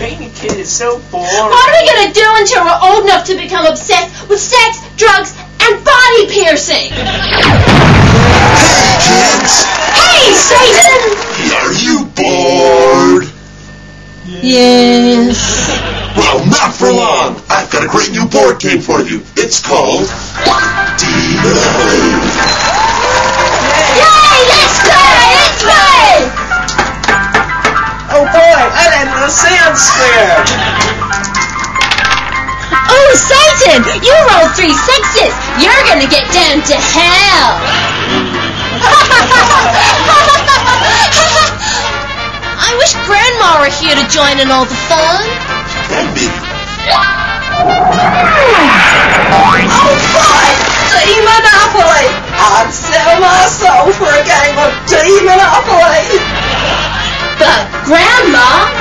being a kid is so boring. What are we going to do until we're old enough to become obsessed with sex, drugs, and body piercing? Hey, kids! Hey, Satan! Are you bored? Yes. Well, not for long. I've got a great new board game for you. It's called Demonopoly. Yay! Let's play! Let's play! Oh boy, I landed a sand square. Oh, Satan! You rolled 3 6s. You're gonna get down to hell. I wish Grandma were here to join in all the fun. And me. Oh boy! Demonopoly! I'd sell my soul for a game of Demonopoly! But Grandma,